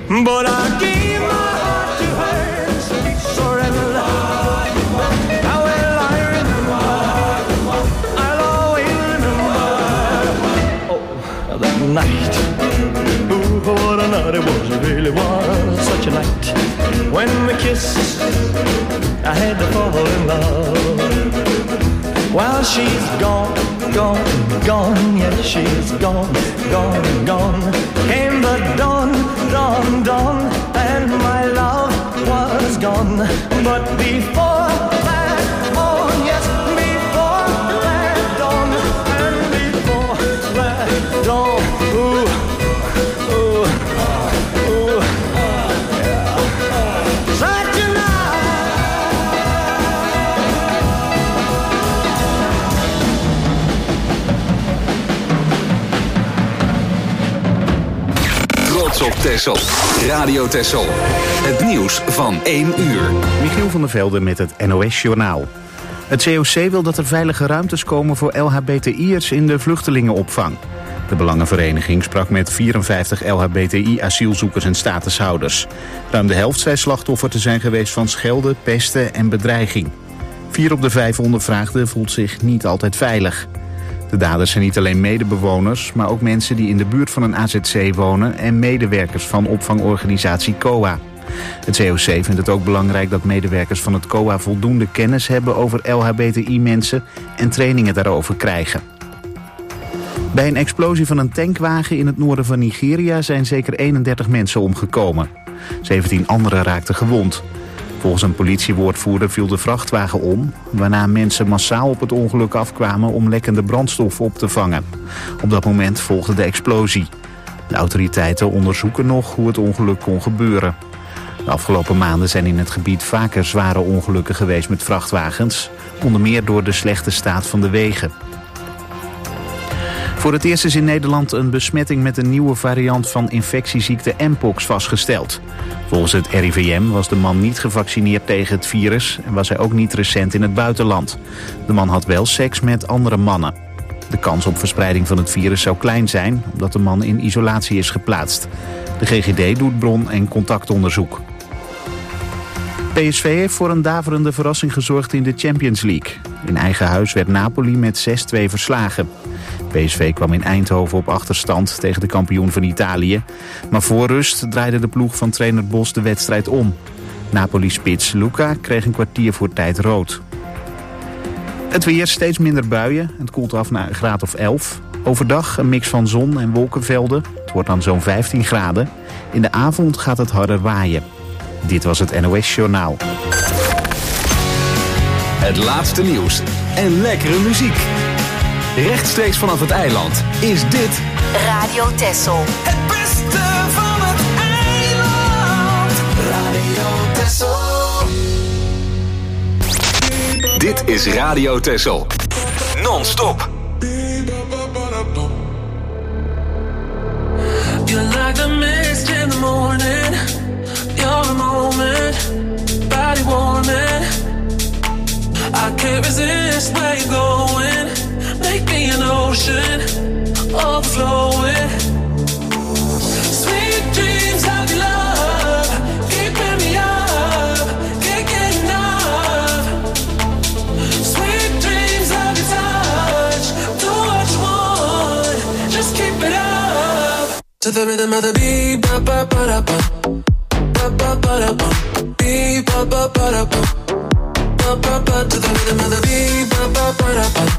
but I gave my heart to her in sweet surrender. How will I remember? I'll always remember. Oh, that night. Ooh, what a night it was. It really was such a night. When we kissed, I had to fall in love. While she's gone, gone, gone, yes, she's gone, gone, gone. Came the dawn, dawn, dawn, and my love was gone. But before that dawn, yes, before that dawn, and before that dawn, ooh, ooh, ooh, yeah. Such a Trots op Texel. Radio Texel. Het nieuws van 1 uur. Michiel van der Velde met het NOS-journaal. Het COC wil dat er veilige ruimtes komen voor LHBTI'ers in de vluchtelingenopvang. De Belangenvereniging sprak met 54 LHBTI-asielzoekers en statushouders. Ruim de helft zei slachtoffer te zijn geweest van schelden, pesten en bedreiging. 4 op de 5 ondervraagden voelt zich niet altijd veilig. De daders zijn niet alleen medebewoners, maar ook mensen die in de buurt van een AZC wonen en medewerkers van opvangorganisatie COA. Het COC vindt het ook belangrijk dat medewerkers van het COA voldoende kennis hebben over LHBTI-mensen en trainingen daarover krijgen. Bij een explosie van een tankwagen in het noorden van Nigeria zijn zeker 31 mensen omgekomen. 17 anderen raakten gewond. Volgens een politiewoordvoerder viel de vrachtwagen om, waarna mensen massaal op het ongeluk afkwamen om lekkende brandstof op te vangen. Op dat moment volgde de explosie. De autoriteiten onderzoeken nog hoe het ongeluk kon gebeuren. De afgelopen maanden zijn in het gebied vaker zware ongelukken geweest met vrachtwagens, onder meer door de slechte staat van de wegen. Voor het eerst is in Nederland een besmetting met een nieuwe variant van infectieziekte Mpox vastgesteld. Volgens het RIVM was de man niet gevaccineerd tegen het virus en was hij ook niet recent in het buitenland. De man had wel seks met andere mannen. De kans op verspreiding van het virus zou klein zijn, omdat de man in isolatie is geplaatst. De GGD doet bron- en contactonderzoek. PSV heeft voor een daverende verrassing gezorgd in de Champions League. In eigen huis werd Napoli met 6-2 verslagen. PSV kwam in Eindhoven op achterstand tegen de kampioen van Italië. Maar voor rust draaide de ploeg van trainer Bos de wedstrijd om. Napoli-spits Luca kreeg een kwartier voor tijd rood. Het weer, steeds minder buien. Het koelt af naar een graad of 11. Overdag een mix van zon en wolkenvelden. Het wordt dan zo'n 15 graden. In de avond gaat het harder waaien. Dit was het NOS Journaal. Het laatste nieuws en lekkere muziek. Rechtstreeks vanaf het eiland is dit Radio Texel. Het beste van het eiland. Radio Texel. Dit is Radio Texel. Non-stop. You're like the mist in the morning. You're a moment, body warming. I can't resist where you're going. Make me an ocean, overflowing. Sweet dreams of your love, keeping me up, can't get enough. Sweet dreams of your touch, do what you want, just keep it up. To the rhythm of the beat, ba ba ba da ba, ba ba ba da ba, beat ba ba ba da ba, ba ba ba. To the rhythm of the beat, ba ba ba da ba.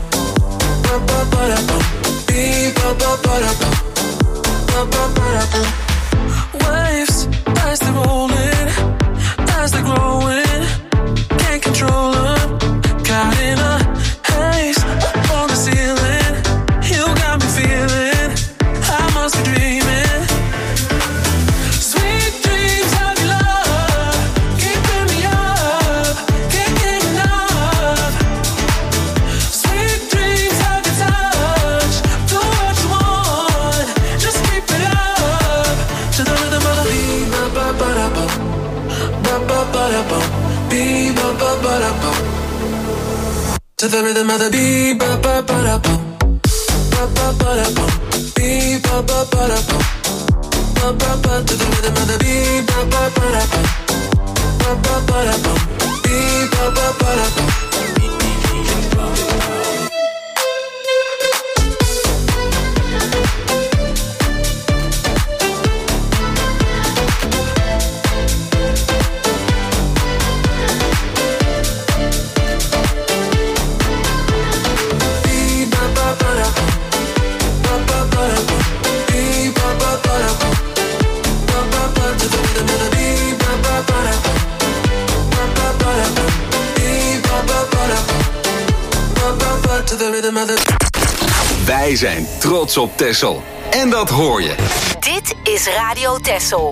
Waves, as they're rolling, as they're growing, can't control them. Caught in a haze up on the ceiling. You got me feeling I must be dreaming. Sweet dreams of your love, keeping me up, can't get enough. Sweet dreams of your touch, do what you want, just keep it up. To the rhythm of the beat, ba ba ba da ba, ba ba ba da ba, beat ba ba ba da ba. To the rhythm of the beat, ba ba ba da ba, ba ba ba da ba, beat ba ba ba da ba, ba ba ba. To the rhythm of the beat. Wij zijn trots op Texel. En dat hoor je. Dit is Radio Texel.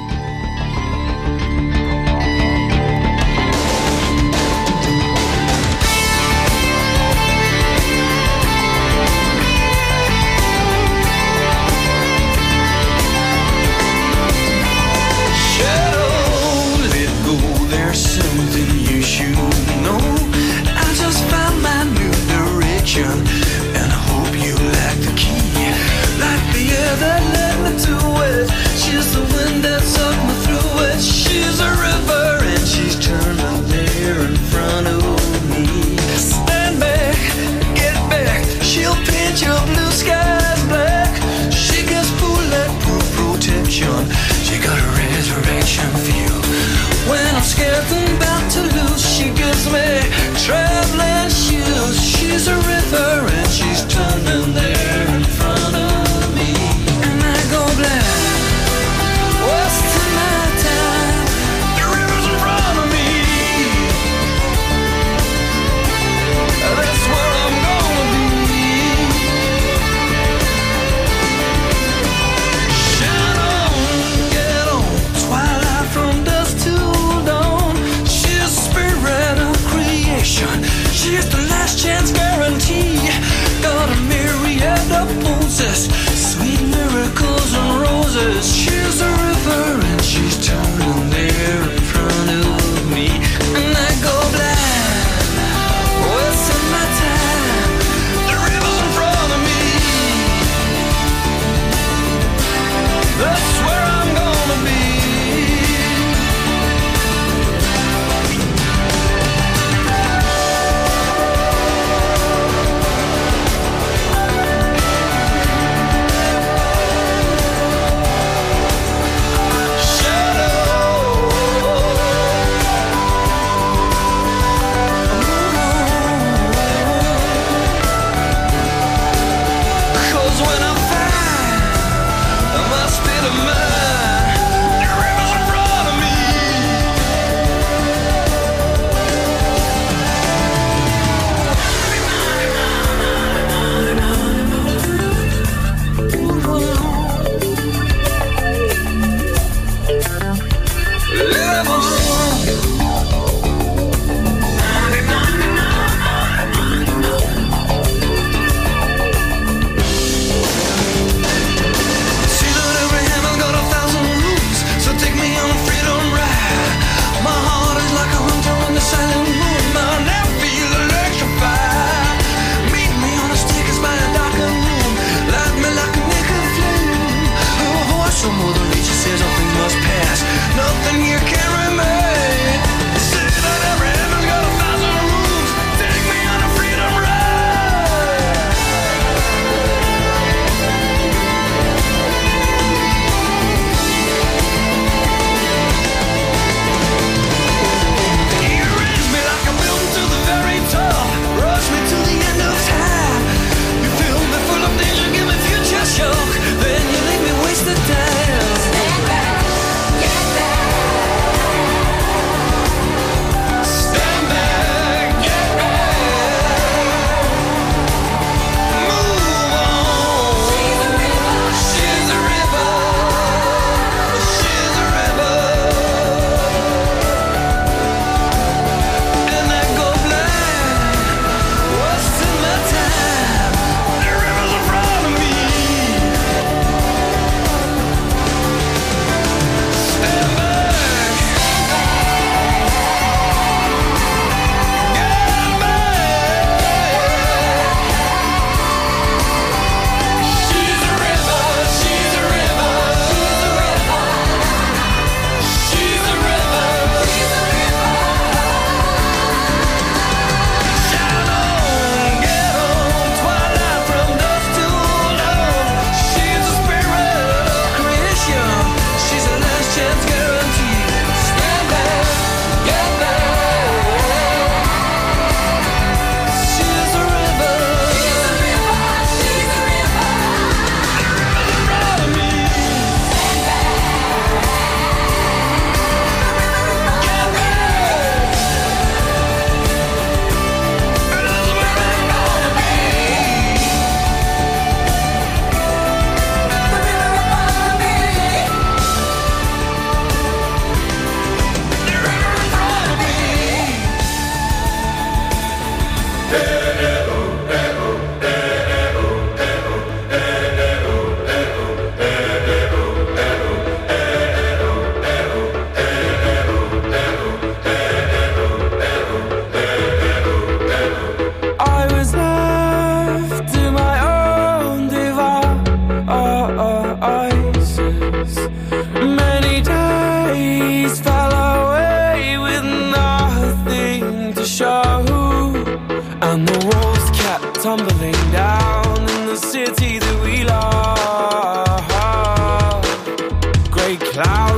And I hope you like the key, like the air that led me to it. She's the wind that sucked me through it. She's a river and she's turning there in front of me. Stand back, get back. She'll paint your blue skies black. She gets bulletproof protection. She got a resurrection feel. When I'm scared and about to lose, she gives me traveling shoes. She's a river and she's turning there in front of me. And I go black. What's to my time? The river's in front of me. That's where I'm gonna be. Shine on, get on. Twilight from dusk till dawn. She's the spirit of creation. She's the last chance guarantee.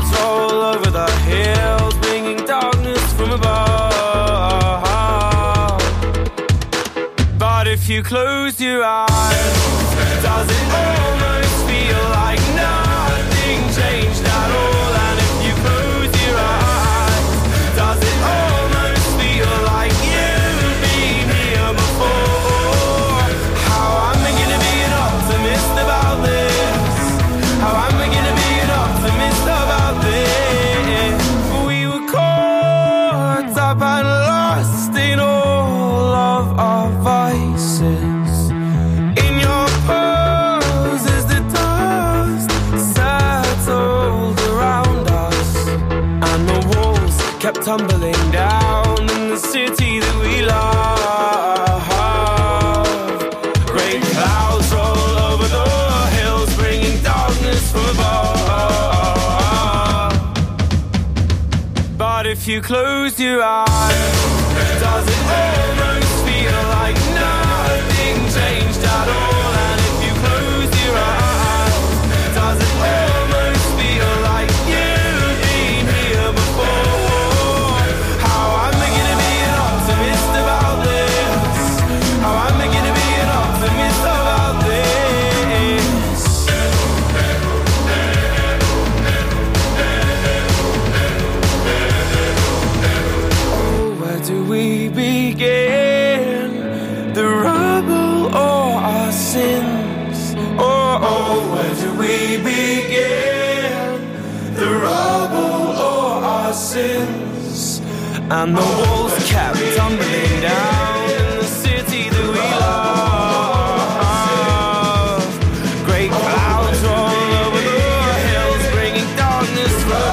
clouds roll over the hills, bringing darkness from above. But if you close your eyes, does it almost feel like nothing changed at all? And if you close your eyes, does it almost feel like you've been here before? How am I gonna be an optimist about this? How am I gonna be an optimist about this? We were caught up and lost in all of our vices. In your pose as the dust settled around us, and the walls kept tumbling down in the city that we love. Great clouds roll over the hills, bringing darkness from above. But if you close your eyes, does it almost feel like nothing changed at all? And if you close your eyes, does it almost feel like you've been here before? How am I gonna be an optimist about this? How am I gonna be an optimist about this? Oh, where do we begin? The rubble or our sins? Oh, where do we begin? The rubble or our sins? And the walls kept tumbling down in the city that we love. Great clouds roll over the hills, bringing darkness from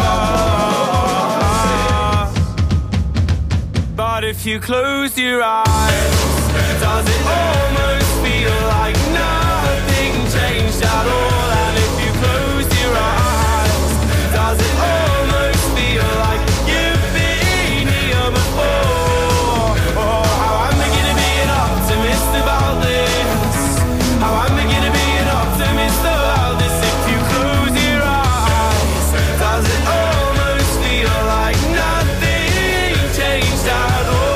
above. But if you close your eyes, does it almost feel like nothing changed at all? And if you close your eyes, does it almost feel like you've been here before? Oh, how am I gonna be an optimist about this? How am I gonna be an optimist about this? If you close your eyes, does it almost feel like nothing changed at all?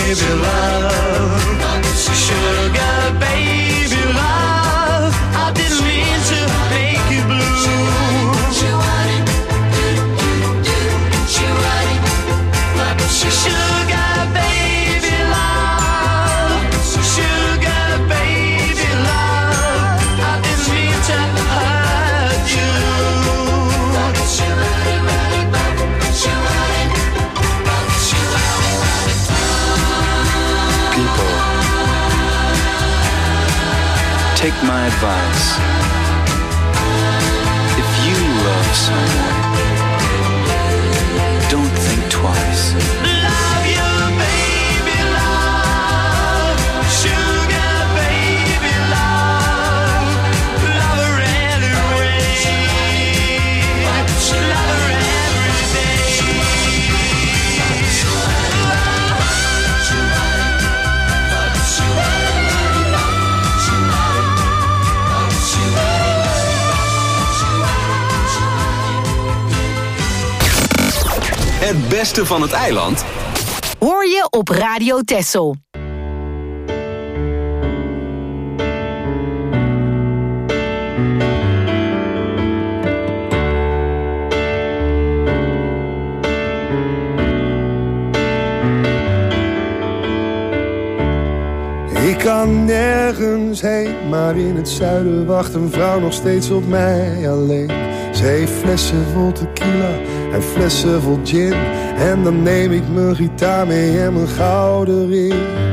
baby love. Sugar baby love. I didn't mean to make you blue. Sugar baby love. Sugar baby love. I didn't mean to hurt you. People, take my advice. If you love someone, don't think twice. Love you, baby, love. Sugar, baby, love. Love her anyway. Love her every day. Het beste van het eiland Hoor je op Radio Texel. Ik kan nergens heen, maar in het zuiden wacht een vrouw nog steeds op mij alleen. Ze heeft flessen vol tequila en flessen vol gin. En dan neem ik mijn gitaar mee en mijn gouden ring.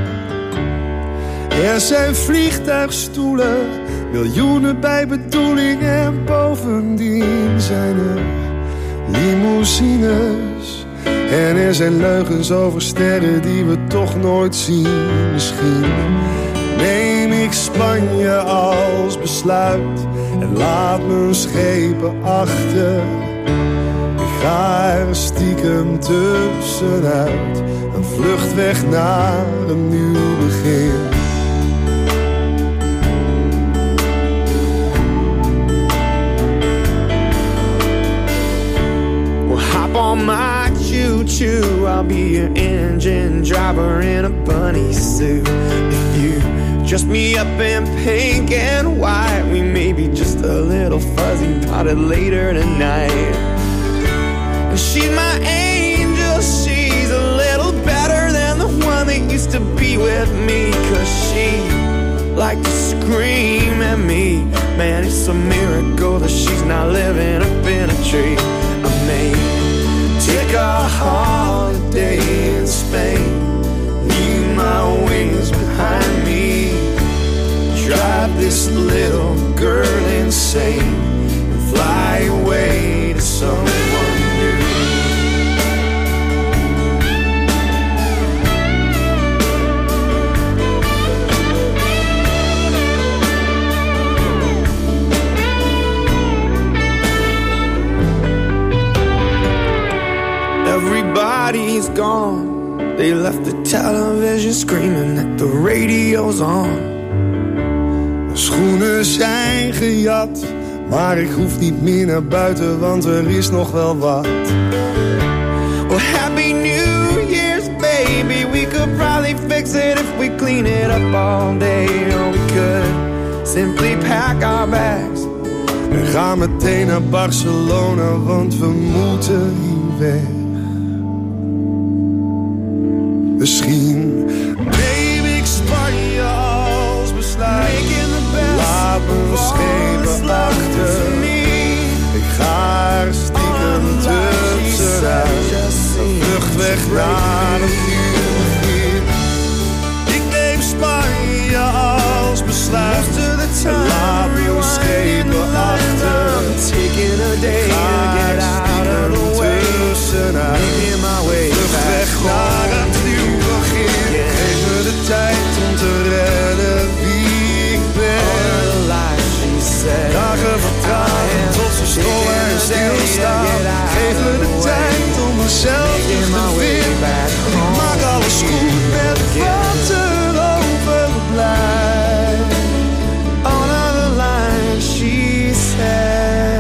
Er zijn vliegtuigstoelen, miljoenen bij bedoeling. En bovendien zijn er limousines. En er zijn leugens over sterren die we toch nooit zien. Misschien neem ik Spanje als besluit en laat mijn schepen achter. Ik ga er stiekem tussenuit, een vlucht weg naar een nieuw begin. Hop on my choo-choo, I'll be your engine driver in a bunny suit. If you dress me up in pink and white, we may be just a little fuzzy potted later tonight. And she's my angel, she's a little better than the one that used to be with me. 'Cause she liked to scream at me. Man, it's a miracle that she's not living up in a tree. I may take a holiday in Spain, leave my wings behind me, drive this little girl insane, and fly away to someone new. Everybody's gone. They left the television screaming that the radio's on. Mijn schoenen zijn gejat, maar ik hoef niet meer naar buiten, want er is nog wel wat. Well, Happy New Year's, baby. We could probably fix it if we clean it up all day. Or we could simply pack our bags. We gaan meteen naar Barcelona, want we moeten hier weg. Misschien neem ik Spanje als besluit. Laat me schepen achter. Ik ga er stiekem tussenuit. Een vlucht weg naar een nieuw begin. Ik neem Spanje als besluit. Laat me schepen achter. Ik ga er stiekem tussenuit. Vlucht weg naar een nieuw begin. Geef me de tijd om te redden wie ik ben. Dagen vertragen tot ze stoppen en stilstaan. Geef me de tijd om mezelf te vinden. Ik maak alles goed met wat er overblijft. On the line, she said.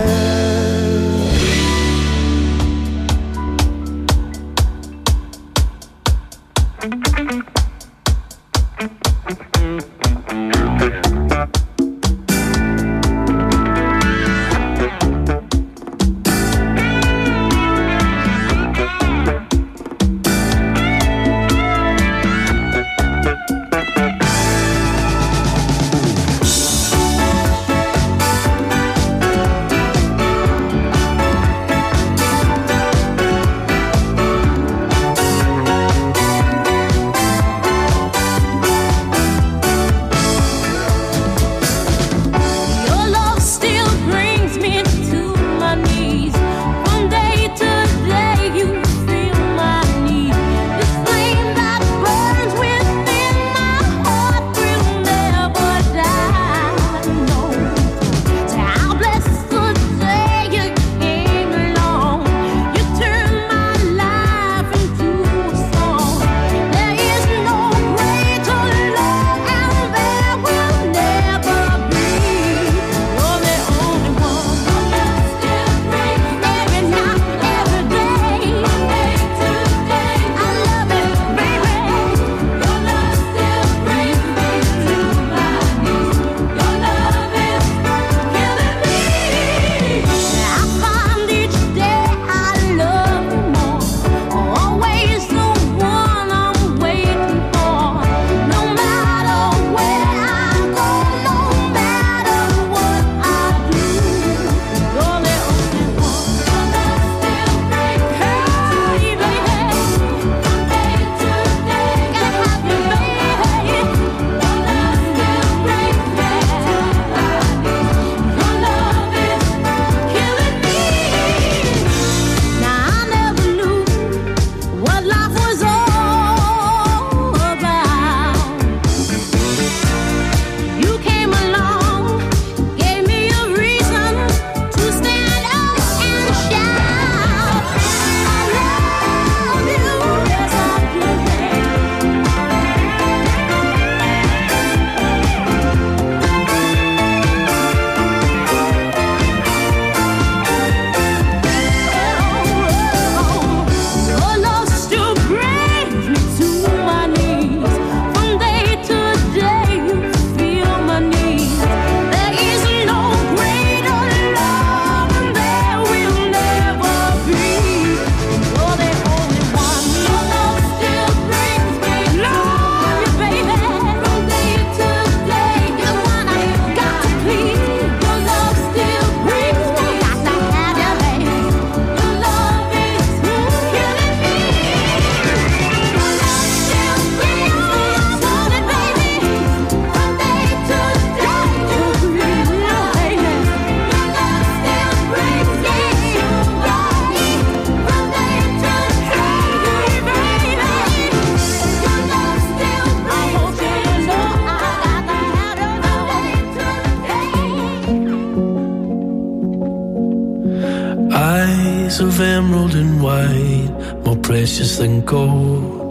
of emerald and white, more precious than gold.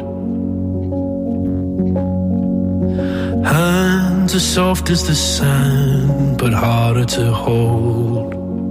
Hands as soft as the sand, but harder to hold.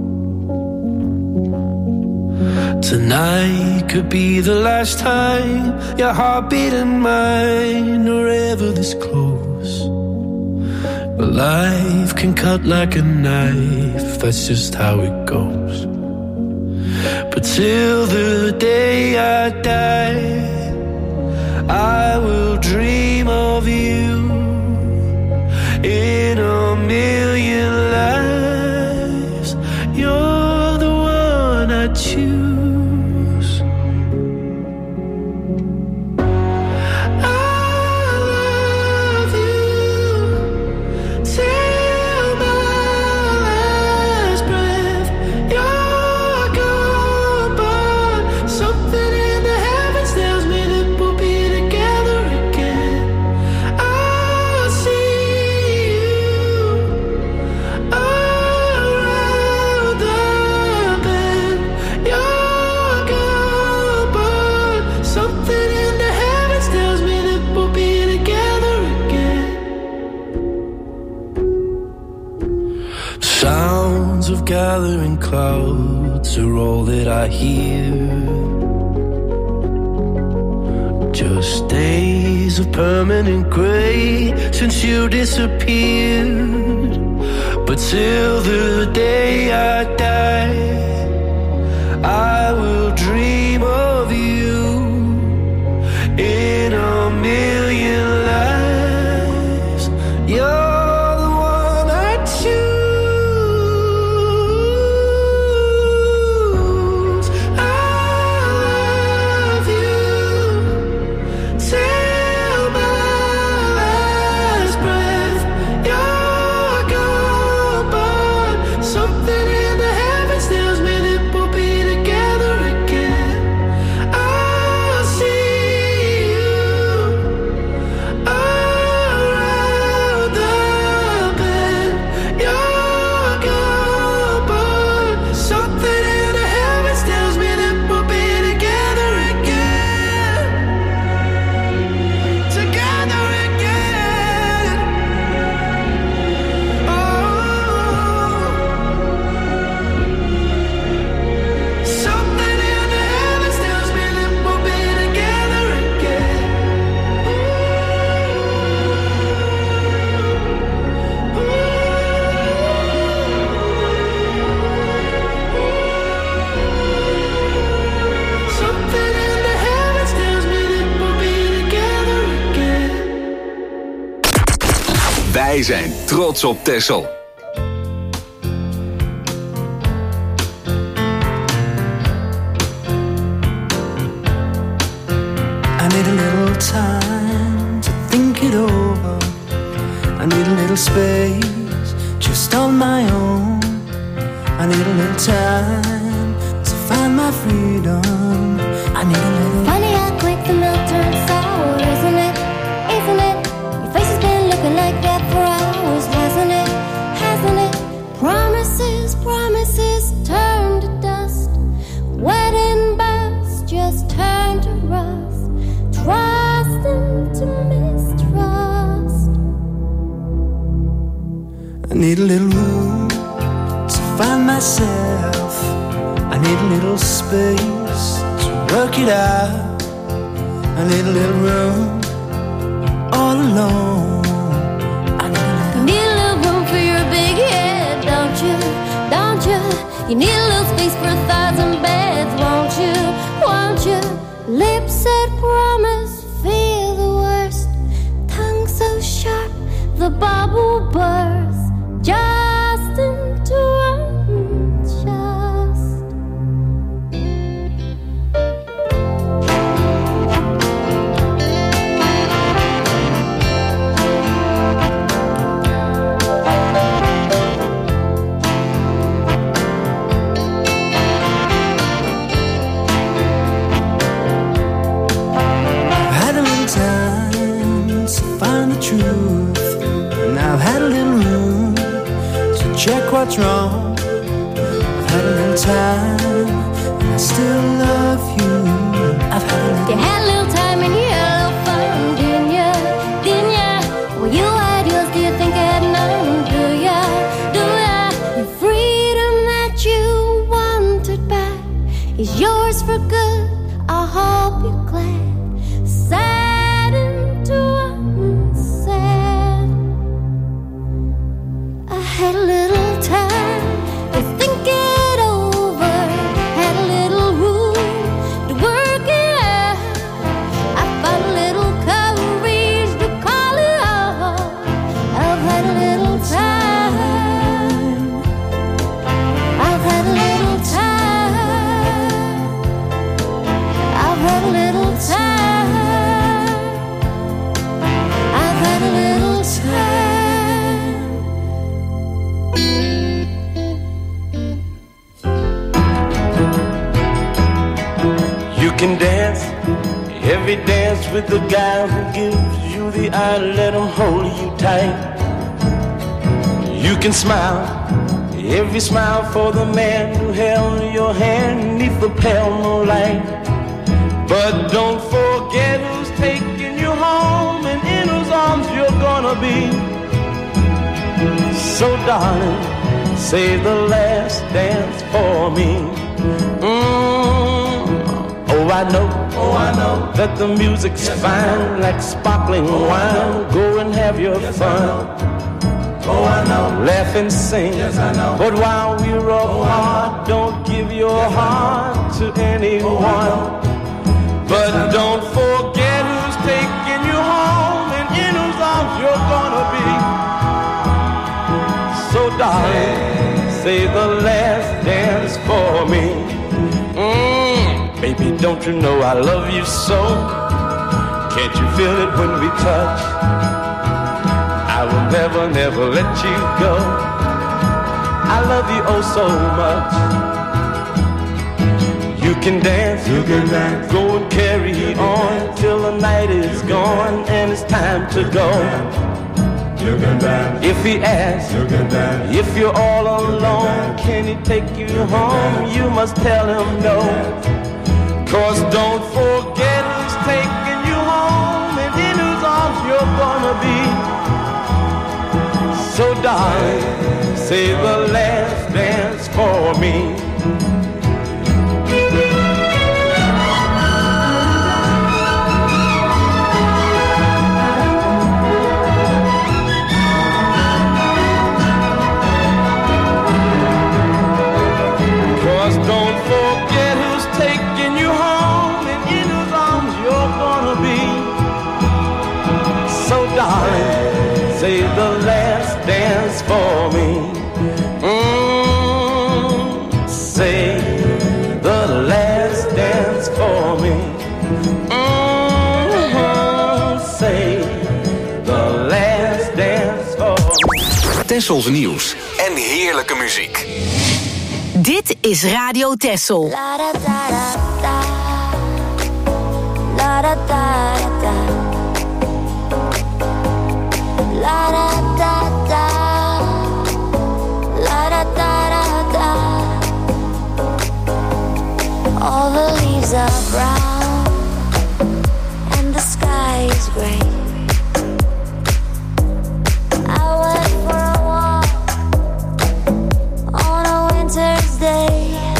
Tonight could be the last time your heartbeat and mine are ever this close. But life can cut like a knife, that's just how it goes. But till the day I die, I will dream of you in a million lives. You're the one I choose. Gathering clouds are all that I hear. Just days of permanent grey since you disappeared. But till the day I die, I will dream of you in a million lives. You're the one I choose. Wij zijn trots op Texel. I need a little time to think it over. I need a little space just on my own. I need a little time to find my freedom. I need a little. Funny how quick the milk turns sour, isn't it? Isn't it? Your face has been looking like that for hours, hasn't it? Hasn't it? Promises, promises turn to dust. Wedding bells just turn to rust. Trust into mistrust. I need a little room to find myself. I need a little space to work it out. I need a little room all alone. I need a little room for your big head, don't you? Don't you? You need a little space for 1,000 beds, won't you? Won't you? Lips that promise, feel the worst. Tongue so sharp, the bubble bursts. Just into unjust. I've had a little time to find the truth, and I've had a little room to check what's wrong. I've had a little time, and I still love you. I've had a little. You had a little time and you had a little fun, didn't ya? Didn't ya? Well, you had yours, do you think I had none? Do ya? Do ya? The freedom that you wanted back is yours for good. I hope you're glad. Saddened to unsaid. I had a little time to think it over. Had a little room to work it out. I found a little courage to call it off. I've had a little time. I've had a little time. I've had a little time. I've had a little time. You can dance every dance with the guy who gives you the eye. Let him hold you tight. You can smile every smile for the man who held your hand neath the pale moonlight. But don't forget who's taking you home and in whose arms you're gonna be. So darling, save the last dance for me. Oh, I know that the music's fine, like sparkling wine. Go and have your fun. Oh, I know. Laugh and sing. Yes, I know. But while we're apart, don't give your heart to anyone. But don't forget who's taking you home and in whose arms you're gonna be. So darling, say the last dance for me. Baby, don't you know I love you so? Can't you feel it when we touch? I will never, never let you go. I love you oh so much. You can dance, go and carry on till the night is gone and it's time to go. You can dance. If he asks, you can dance. If you're all alone, can he take you home? You must tell him no. 'Cause don't forget who's taking you home and in whose arms you're gonna be. So darling, say the last dance for me. 'Cause don't forget who's taking you home and in whose arms you're gonna be. So darling, say the last dance for me. Say the last dance for me. Say the last dance for me. Tessels nieuws en heerlijke muziek. Dit is Radio Tessel. La da da da da. La da da da. La da da da. La da da da. All the leaves are brown and the sky is gray. I went for a walk on a winter's day.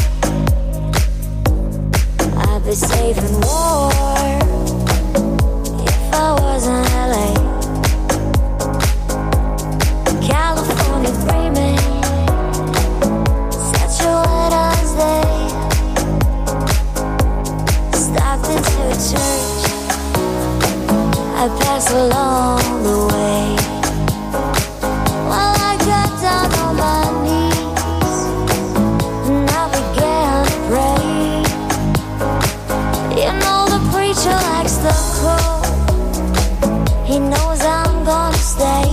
I'd be safe and warm if I was in LA. California dreaming, such a winter's day. Stopped into a church, I passed along the way. Well, I got down on my knees and I began to pray. You know the preacher likes the cold. He knows I'm gonna stay.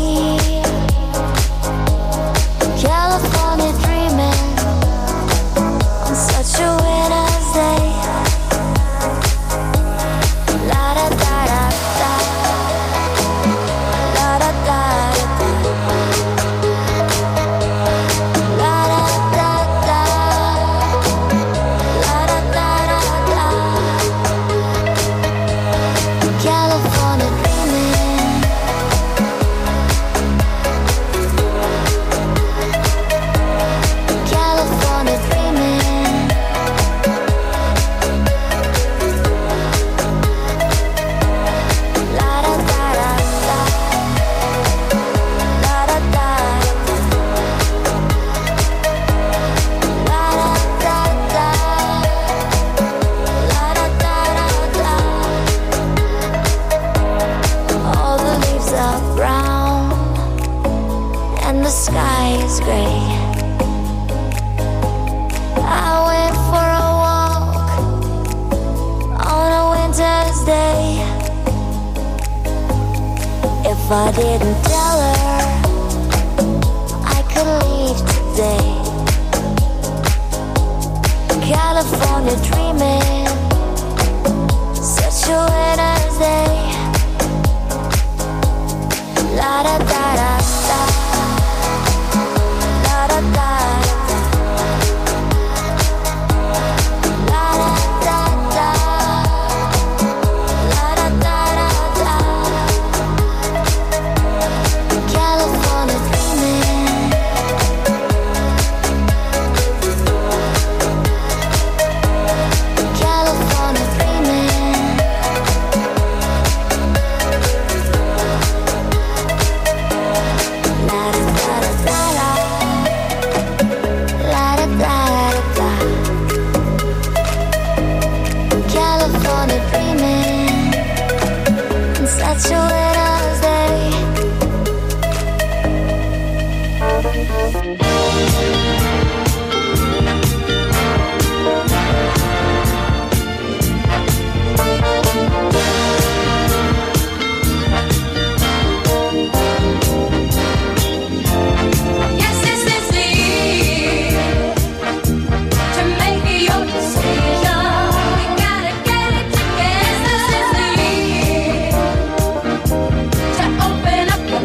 California dreaming on such a winter's day. La da da da da. I didn't tell her I could leave today. California dreaming, such a winter's day. La da da da da, la da da da, la da da da, la da da da. California dreaming, California dreaming. La da da da da, la da da da. California dreaming, in such a winter's day. Yes, this is the year to make your decision. We gotta get it together. This is the year to open up your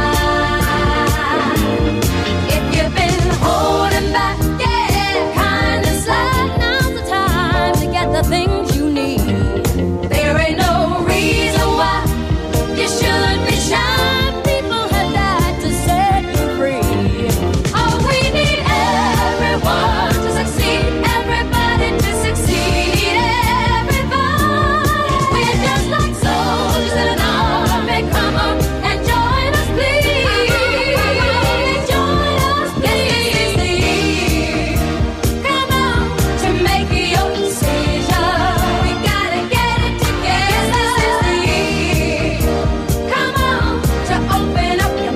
mind. If you've been holding back, yeah, kind of slack, now's the time to get the things you need. There ain't no reason why you should be shy. People have died to set you free. Oh, we need everyone to succeed, everybody to succeed, everybody. We're just like soldiers in an army. Come on and join us, please. Join us, please. This is the year. Come on to make your decision. We gotta get it together. This is the year. Come on to open up your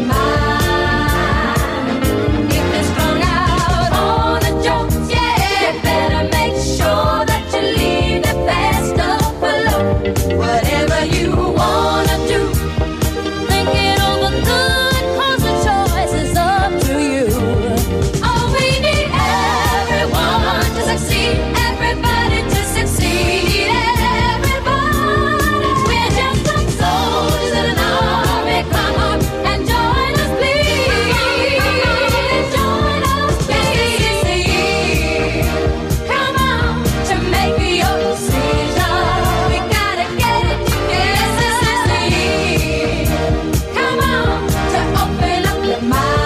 mind. If you're strung out on the jokes, yeah, you better make sure that you leave the bad stuff alone. Whatever you wanna do, thinking on the good, 'cause the choice is up to you. Oh, we need everyone to succeed, everybody to succeed, everybody. We're just like soldiers in an army. Come on and join us, please. Join us, please. This is the year. Come on to make your decision. We gotta get it together. This is the year. Come on to open up your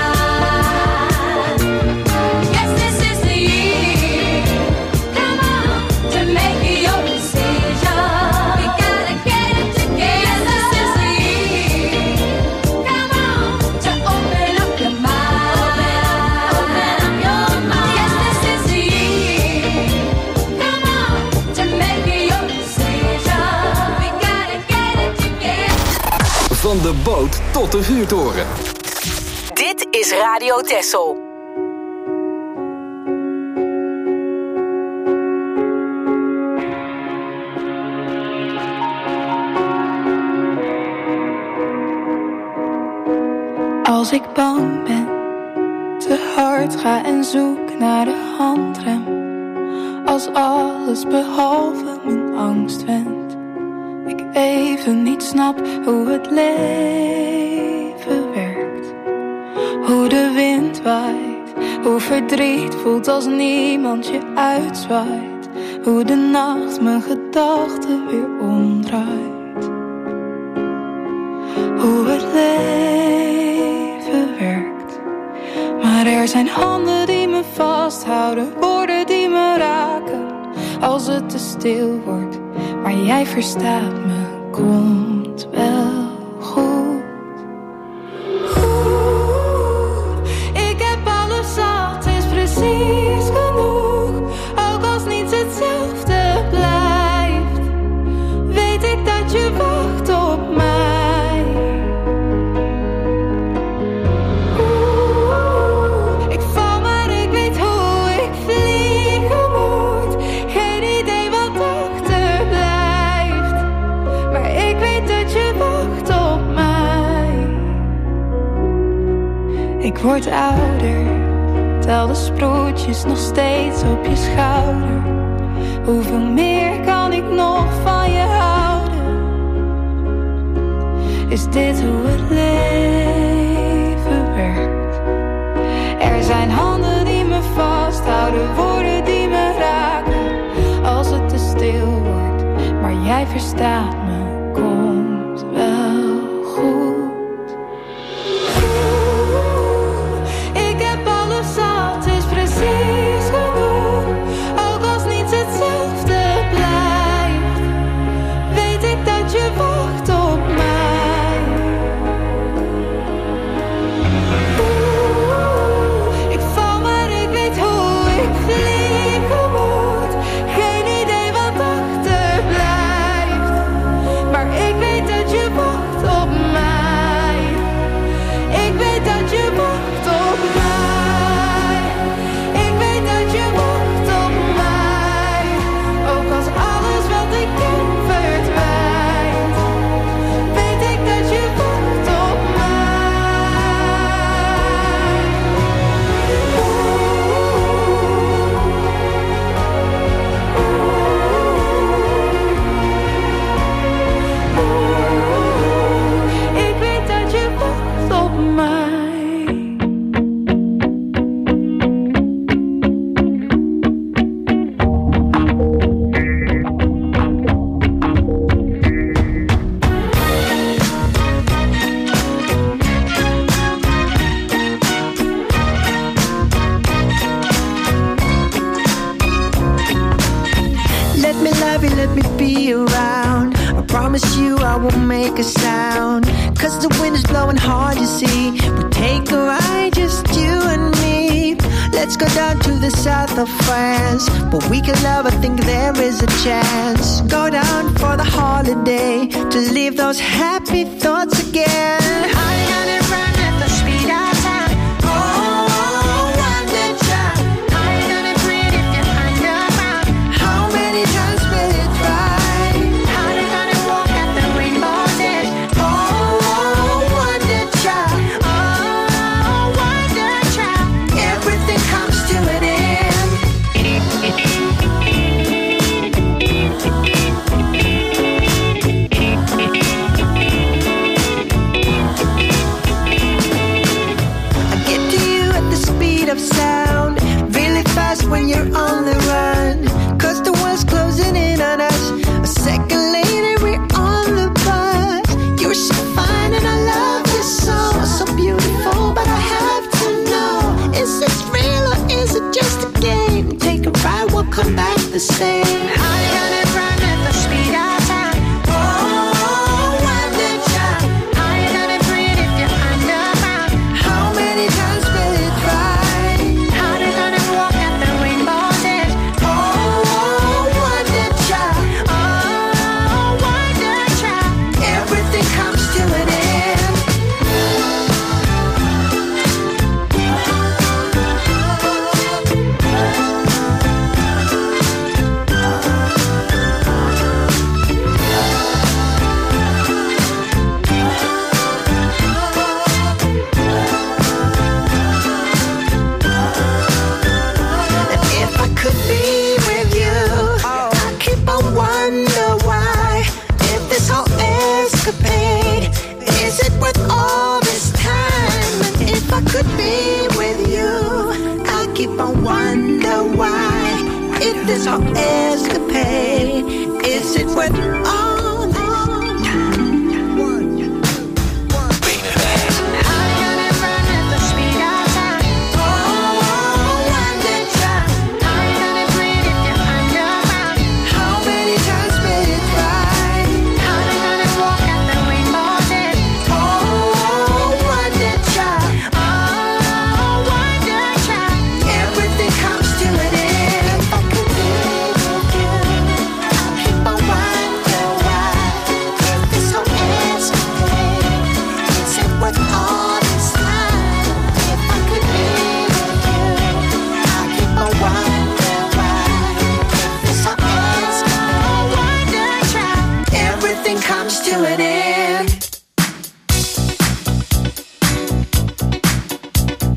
mind. Yes, this is the year. Come on to make your decision. We gotta get it together. This is the year. Come on to open up your mind. Open up your mind. Yes, this is the year. Come on to make your decision. We gotta get it together. Van de boot tot de vuurtoren. Dit is Radio Texel. Als ik bang ben, te hard ga en zoek naar de handrem. Als alles behalve mijn angst wendt. Ik even niet snap hoe het leven werkt. Hoe de wind waait, hoe verdriet voelt als niemand je uitzwaait. Hoe de nacht mijn gedachten weer omdraait. Hoe het leven werkt. Maar er zijn handen die me vasthouden, woorden die me raken. Als het te stil wordt, maar jij verstaat me, komt wel goed. Ik heb alles zat, het is precies genoeg. Ook als niets hetzelfde blijft, weet ik dat je wacht op mij. Ik val maar ik weet hoe ik vliegen moet. Geen idee wat achterblijft, maar ik weet dat je wacht. Ik word ouder, tel de sproetjes nog steeds op je schouder. Hoeveel meer kan ik nog van je houden? Is dit hoe het leven werkt? Er zijn handen die me vasthouden, woorden die me raken. Als het te stil wordt, maar jij verstaat me, komt wel goed. Ik heb alles al, het is precies genoeg. Ook als niets hetzelfde blijft, weet ik dat je wacht op mij. Ik val maar ik weet hoe ik vliegen moet. Geen idee wat achterblijft, maar ik weet dat je wacht op mij. Ik weet dat je wacht op mij. Ik weet dat je wacht op mij. Ook als alles wat ik ken verdwijnt, weet ik dat je wacht op mij. Ik weet dat je wacht op mij. Let me love you, let me be around. I promise you I won't make a sound. Cause the wind is blowing hard, you see. We take a ride, just you and me. Let's go down to the south of France. But we can love, I think there is a chance. Go down for the holiday, to leave those happy thoughts again. I'm gonna run at the speed of sound. Oh, wonder child. I'm gonna breathe if you're underground. How many times will it try? How they gonna walk at the rainbow's edge? Oh, wonder child. Oh, wonder child. Everything comes to an end. I get to you at the speed of sound, really fast when you're on the run. Cause the world's closing in on us. A second later we're on the bus. You're so fine and I love you so beautiful. But I have to know, is this real or is it just a game? Take a ride, we'll come back the same. I'm gonna run at the speed of sound. Oh, wonder child. I'm gonna breathe if you're underground. How many times will it try? How they gonna walk at the rainbow's edge? Oh, wonder child. Oh, wonder child. Everything comes to an end. And if I could be with you, I keep on wonder why. If this whole escapade, is it worth all this time? And if I could be with you, I keep on wonder why. If this whole escapade, is it worth all this time? I'm gonna run at the speed of sound. Oh, wonder child. I'm gonna breathe if you're underground. How many times will it try? How they gonna walk at the rainbow's edge? Oh, wonder child. Oh, wonder child. Everything comes to an end. If I could be with you, I'll keep on wonder why. If this whole escapade, is it worth all this time? If I could be with you, I'll keep on wonder why. If this whole escapade, wonder child. Everything comes to an end.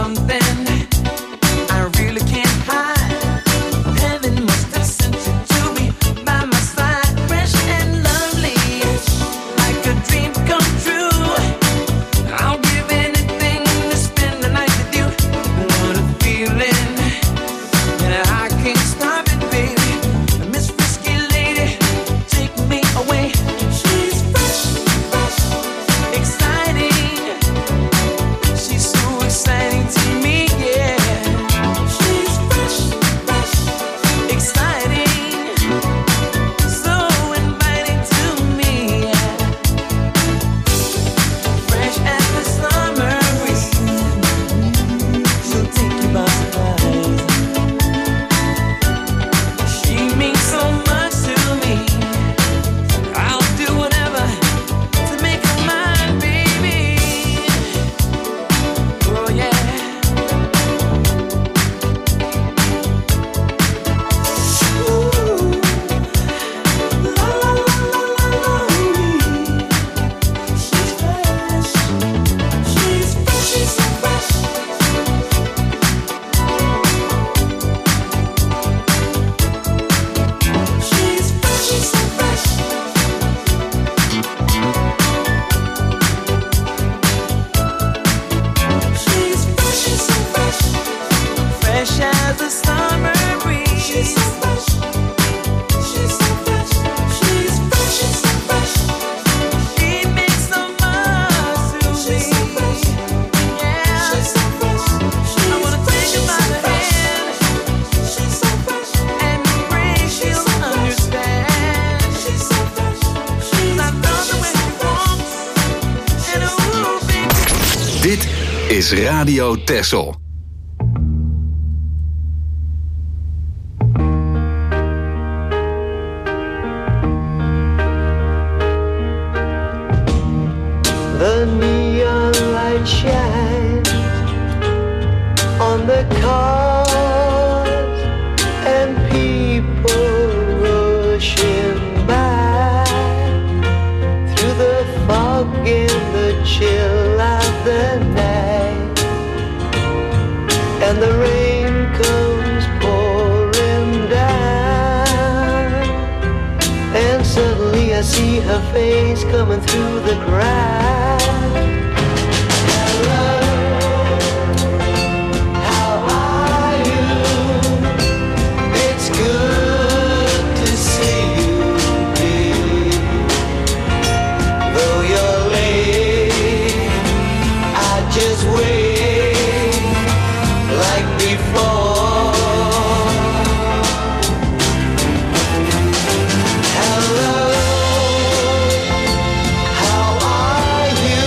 is Radio Texel. The neon light shines on the cars and people rushing by through the fog and the chill of the night, and the rain comes pouring down, and suddenly I see her face coming through the crowd. How are you?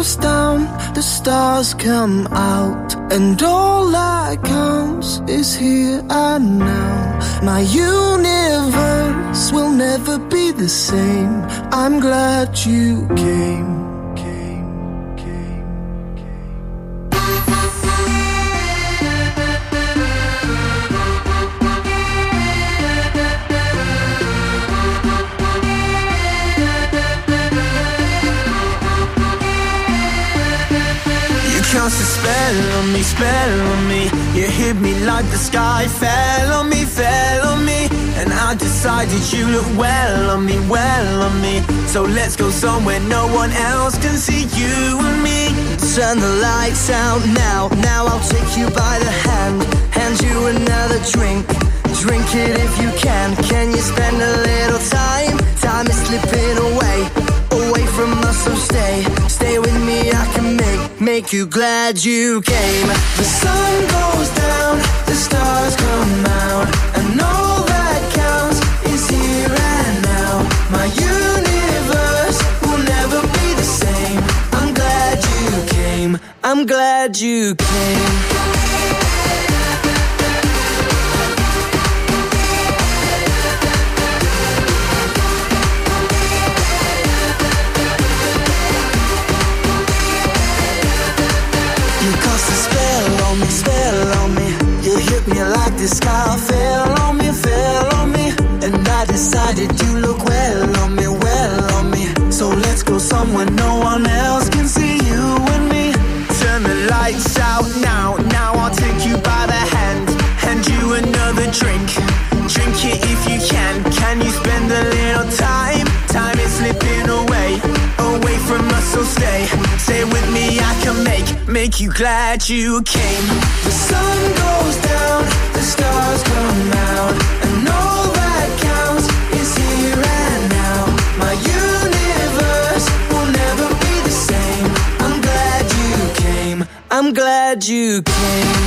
goes down, the stars come out, and all that counts is here and now. My universe will never be the same. I'm glad you came. Cast a spell on me. You hit me like the sky fell on me. And I decided you look well on me. So let's go somewhere no one else can see you and me. Turn the lights out now. Now I'll take you by the hand. Hand you another drink. Drink it if you can. Can you spend a little time? Time is slipping away from us, so stay with me. I can make you glad you came. The sun goes down, the stars come out, and all that counts is here and now. My universe will never be the same. I'm glad you came. I'm glad you came. Spell on me. You hit me like the sky fell on me. And I decided you look well on me. So let's go somewhere no one else can see you and me. Turn the lights out now. Now I'll take you by the hand. Hand you another drink. Drink it if you can. Can you spend a little time? Time is slipping away from us, so stay with me. I can make you glad you came. The sun goes down, the stars come out, and all that counts is here and now. My universe will never be the same. I'm glad you came. I'm glad you came.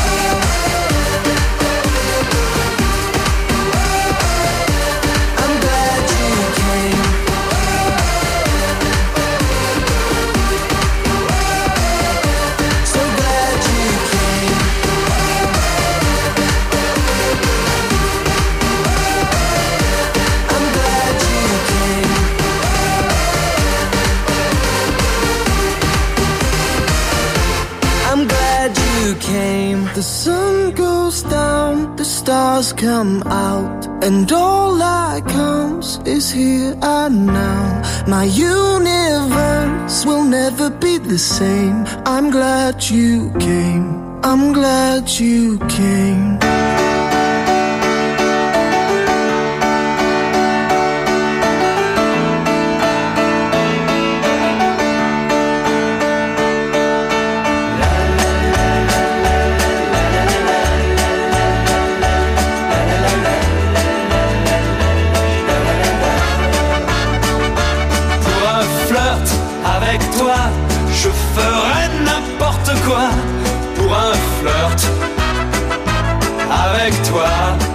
The sun goes down, the stars come out, and all that counts is here and now. My universe will never be the same. I'm glad you came. I'm glad you came. Je ferai n'importe quoi pour un flirt avec toi.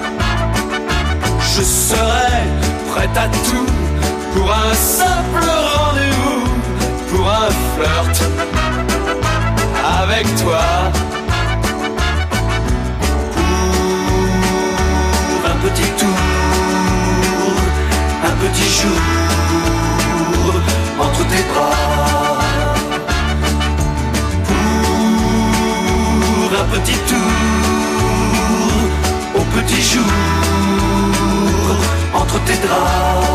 Je serai prête à tout pour un simple rendez-vous, pour un flirt avec toi. Pour un petit tour, un petit jour entre tes bras. Un petit tour, au petit jour, entre tes draps.